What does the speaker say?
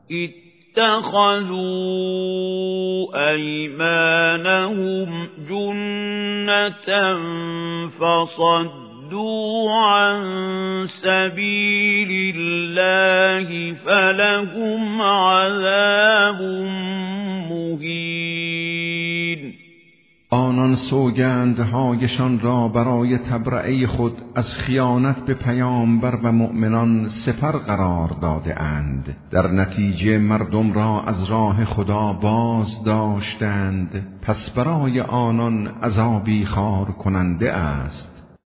اتخذوا أيمانهم جنة فصدوا عن سبيل الله فلهم عذاب مهین. آنان سوگندهایشان را برای تبرئه خود از خیانت به پیامبر و مؤمنان سپر قرار داده اند. در نتیجه مردم را از راه خدا باز داشتند، پس برای آنان عذابی خار کننده است.